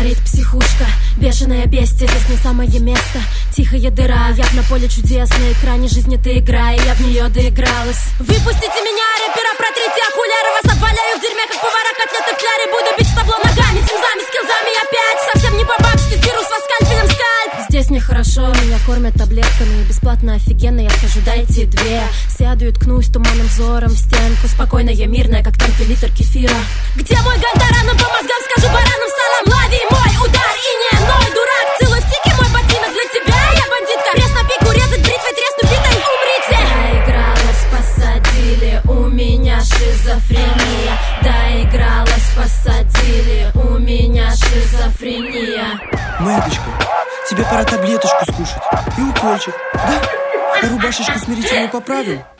Горит психушка, бешеная бестия, здесь не самое место. Тихая дыра, я на поле чудес, на экране жизни ты игра, и я в нее доигралась. Выпустите меня, рэпера, протрите окуляры, вас обваляю в дерьме, как повара котлеты в кляре. Буду бить в табло ногами, тимзами, скилзами опять. Совсем не по-бабски, сдеру с вас скальпелем скальп. Здесь мне хорошо, меня кормят таблетками, бесплатно, офигенно, я скажу, дайте две. Сяду и ткнусь туманным взором в стенку, спокойная, я мирная, как танки литр кефира. Где мой гантаран, по мозгам скажу баранам салам. Лови мой удар и не ной, дурак. Целуй в тике мой ботинок для тебя, я бандитка. Крест на пику, резать бритвой, тресну битой, умрите. Доигралась, посадили, у меня шизофрения. Доигралась, посадили, у меня шизофрения. Моя дочка, тебе пора таблеточку скушать и укольчик, да? А рубашечку смирительную поправил?